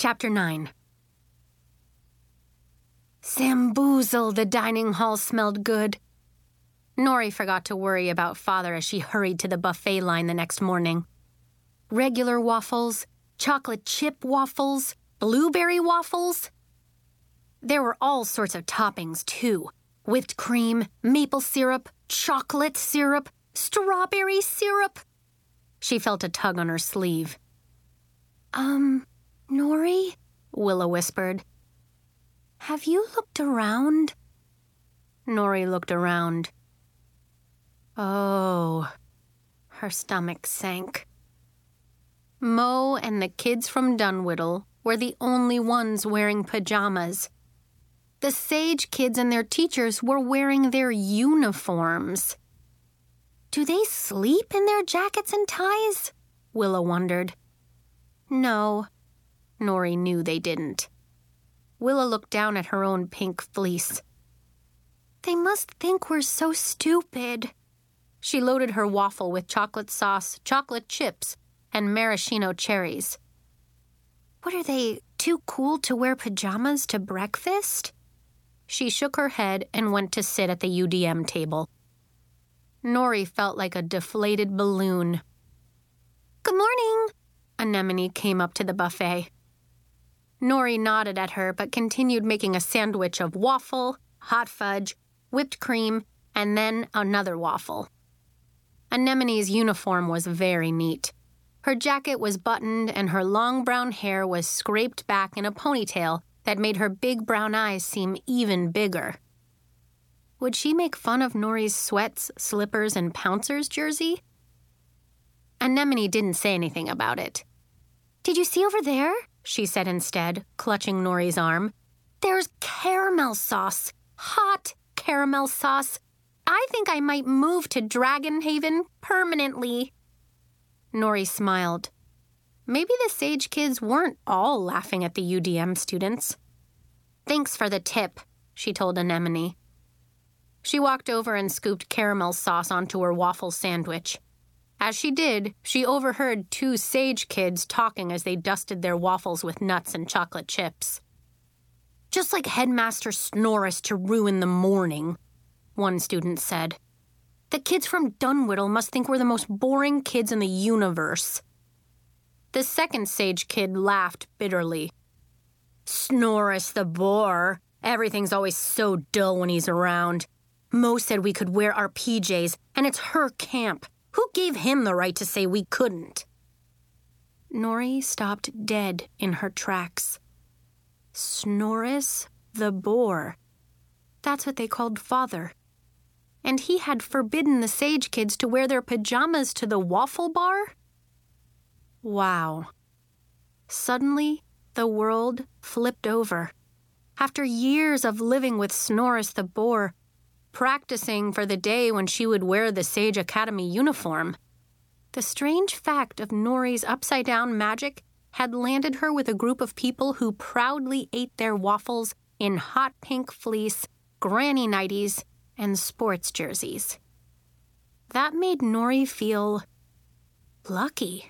Chapter 9. Samboozle, the dining hall smelled good. Nori forgot to worry about Father as she hurried to the buffet line the next morning. Regular waffles, chocolate chip waffles, blueberry waffles. There were all sorts of toppings, too. Whipped cream, maple syrup, chocolate syrup, strawberry syrup. She felt a tug on her sleeve. Nori? Willow whispered. Have you looked around? Nori looked around. Oh. Her stomach sank. Mo and the kids from Dunwhiddle were the only ones wearing pajamas. The Sage kids and their teachers were wearing their uniforms. Do they sleep in their jackets and ties? Willow wondered. No, Nori knew they didn't. Willow looked down at her own pink fleece. They must think we're so stupid. She loaded her waffle with chocolate sauce, chocolate chips, and maraschino cherries. What are they, too cool to wear pajamas to breakfast? She shook her head and went to sit at the UDM table. Nori felt like a deflated balloon. Good morning. Anemone came up to the buffet. Nori nodded at her but continued making a sandwich of waffle, hot fudge, whipped cream, and then another waffle. Anemone's uniform was very neat. Her jacket was buttoned and her long brown hair was scraped back in a ponytail that made her big brown eyes seem even bigger. Would she make fun of Nori's sweats, slippers, and pouncers jersey? Anemone didn't say anything about it. Did you see over there? She said instead, clutching Nori's arm. There's caramel sauce. Hot caramel sauce. I think I might move to Dragonhaven permanently. Nori smiled. Maybe the Sage kids weren't all laughing at the UDM students. Thanks for the tip, she told Anemone. She walked over and scooped caramel sauce onto her waffle sandwich. As she did, she overheard two Sage kids talking as they dusted their waffles with nuts and chocolate chips. Just like Headmaster Snorris to ruin the morning, one student said. The kids from Dunwhiddle must think we're the most boring kids in the universe. The second Sage kid laughed bitterly. Snorris the bore. Everything's always so dull when he's around. Mo said we could wear our PJs, and it's her camp. Who gave him the right to say we couldn't? Nori stopped dead in her tracks. Snorris the bore. That's what they called Father. And he had forbidden the Sage kids to wear their pajamas to the waffle bar? Wow. Suddenly, the world flipped over. After years of living with Snorris the bore, practicing for the day when she would wear the Sage Academy uniform, the strange fact of Nori's upside-down magic had landed her with a group of people who proudly ate their waffles in hot pink fleece, granny nighties, and sports jerseys. That made Nori feel lucky.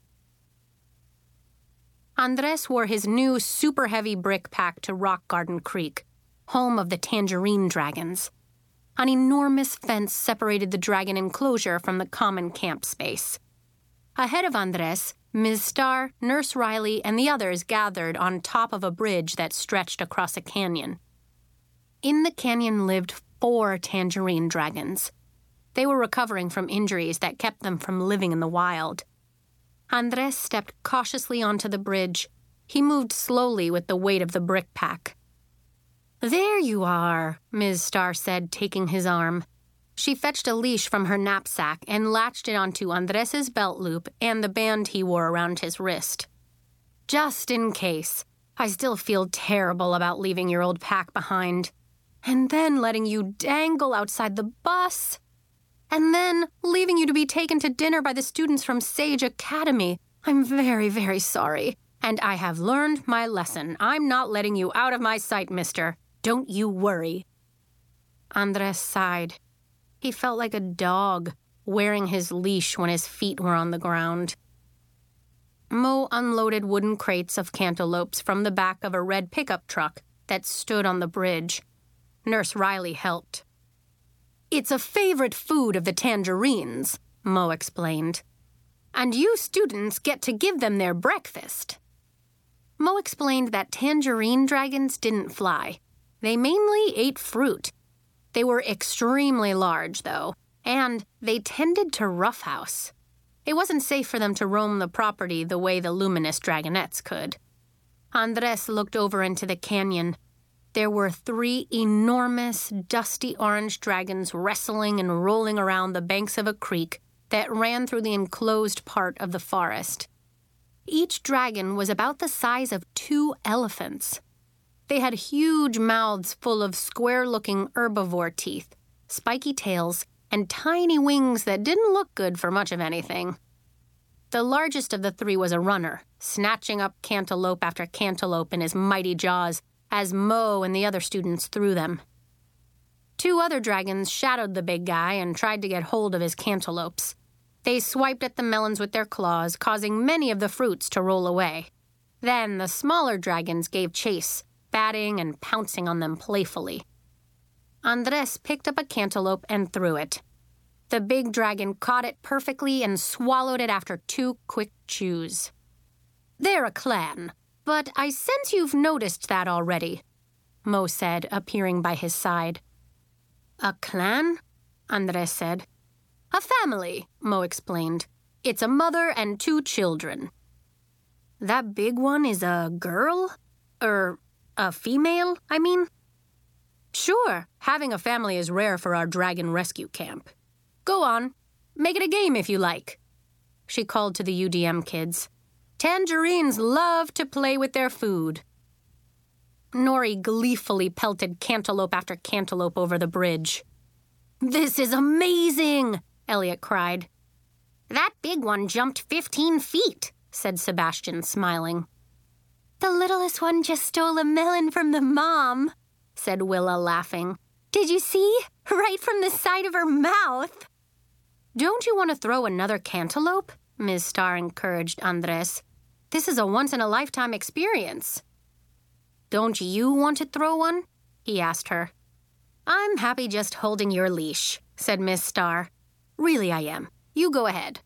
Andres wore his new super-heavy brick pack to Rock Garden Creek, home of the Tangerine Dragons. An enormous fence separated the dragon enclosure from the common camp space. Ahead of Andres, Ms. Starr, Nurse Riley, and the others gathered on top of a bridge that stretched across a canyon. In the canyon lived 4 tangerine dragons. They were recovering from injuries that kept them from living in the wild. Andres stepped cautiously onto the bridge. He moved slowly with the weight of the brick pack. There you are, Ms. Starr said, taking his arm. She fetched a leash from her knapsack and latched it onto Andres's belt loop and the band he wore around his wrist. Just in case. I still feel terrible about leaving your old pack behind. And then letting you dangle outside the bus. And then leaving you to be taken to dinner by the students from Sage Academy. I'm very, very sorry. And I have learned my lesson. I'm not letting you out of my sight, mister. Don't you worry. Andres sighed. He felt like a dog, wearing his leash when his feet were on the ground. Mo unloaded wooden crates of cantaloupes from the back of a red pickup truck that stood on the bridge. Nurse Riley helped. "It's a favorite food of the Tangerines," Mo explained. "And you students get to give them their breakfast." Mo explained that tangerine dragons didn't fly. They mainly ate fruit. They were extremely large, though, and they tended to roughhouse. It wasn't safe for them to roam the property the way the luminous dragonettes could. Andres looked over into the canyon. There were 3 enormous, dusty orange dragons wrestling and rolling around the banks of a creek that ran through the enclosed part of the forest. Each dragon was about the size of 2 elephants. They had huge mouths full of square-looking herbivore teeth, spiky tails, and tiny wings that didn't look good for much of anything. The largest of the 3 was a runner, snatching up cantaloupe after cantaloupe in his mighty jaws as Mo and the other students threw them. 2 other dragons shadowed the big guy and tried to get hold of his cantaloupes. They swiped at the melons with their claws, causing many of the fruits to roll away. Then the smaller dragons gave chase, batting and pouncing on them playfully. Andres picked up a cantaloupe and threw it. The big dragon caught it perfectly and swallowed it after 2 quick chews. "They're a clan, but I sense you've noticed that already," Mo said, appearing by his side. "A clan?" Andres said. "A family," Mo explained. "It's a mother and 2 children." "That big one is a girl? A female, I mean?" "Sure, having a family is rare for our dragon rescue camp. Go on, make it a game if you like," she called to the UDM kids. "Tangerines love to play with their food." Nori gleefully pelted cantaloupe after cantaloupe over the bridge. "This is amazing!" Elliot cried. "That big one jumped 15 feet, said Sebastian, smiling. "The littlest one just stole a melon from the mom," said Willa, laughing. "Did you see? Right from the side of her mouth." "Don't you want to throw another cantaloupe?" Ms. Starr encouraged Andres. "This is a once-in-a-lifetime experience." "Don't you want to throw one?" he asked her. "I'm happy just holding your leash," said Miss Starr. "Really I am. You go ahead."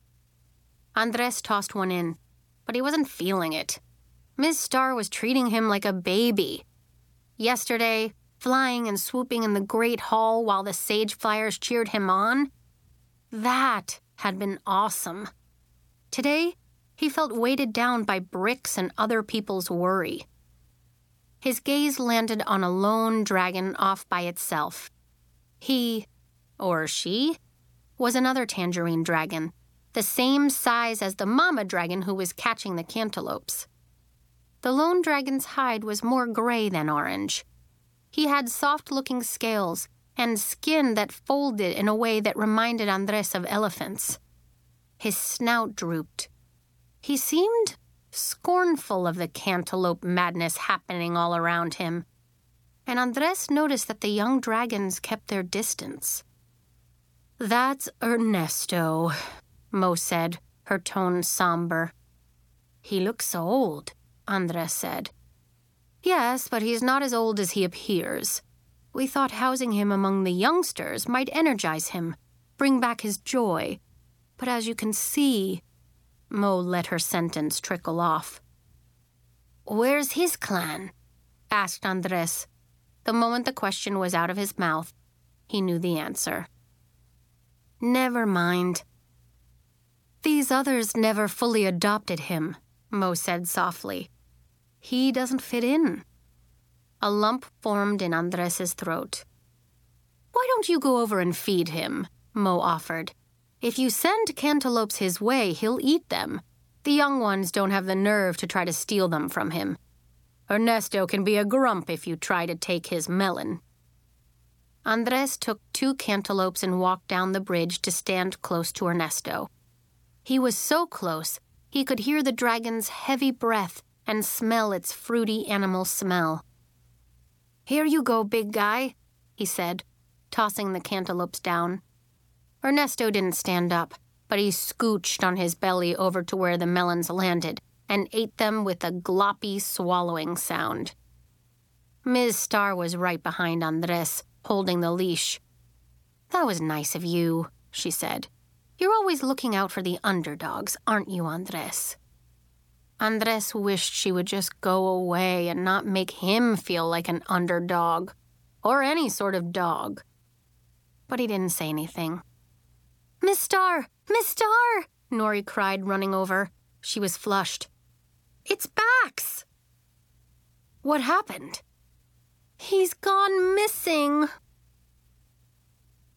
Andres tossed one in, but he wasn't feeling it. Miss Starr was treating him like a baby. Yesterday, flying and swooping in the great hall while the sage flyers cheered him on, that had been awesome. Today, he felt weighted down by bricks and other people's worry. His gaze landed on a lone dragon off by itself. He, or she, was another tangerine dragon, the same size as the mama dragon who was catching the cantaloupes. The lone dragon's hide was more gray than orange. He had soft-looking scales and skin that folded in a way that reminded Andres of elephants. His snout drooped. He seemed scornful of the cantaloupe madness happening all around him, and Andres noticed that the young dragons kept their distance. "That's Ernesto," Mo said, her tone somber. "He looks so old," Andres said. "Yes, but he's not as old as he appears. We thought housing him among the youngsters might energize him, bring back his joy. But as you can see..." Mo let her sentence trickle off. "Where's his clan?" asked Andres. The moment the question was out of his mouth, he knew the answer. "Never mind. These others never fully adopted him," Mo said softly. "He doesn't fit in." A lump formed in Andres's throat. "Why don't you go over and feed him?" Mo offered. "If you send cantaloupes his way, he'll eat them. The young ones don't have the nerve to try to steal them from him. Ernesto can be a grump if you try to take his melon." Andres took 2 cantaloupes and walked down the bridge to stand close to Ernesto. He was so close, he could hear the dragon's heavy breath and smell its fruity animal smell. "Here you go, big guy," he said, tossing the cantaloupes down. Ernesto didn't stand up. but he scooched on his belly over to where the melons landed and ate them with a gloppy swallowing sound. Ms. Star was right behind Andres, holding the leash. "That was nice of you," she said. "You're always looking out for the underdogs, aren't you, Andres?" Andres wished she would just go away and not make him feel like an underdog, or any sort of dog. But he didn't say anything. "Miss Star! Miss Star!" Nori cried, running over. She was flushed. "It's Bax!" "What happened?" "He's gone missing,"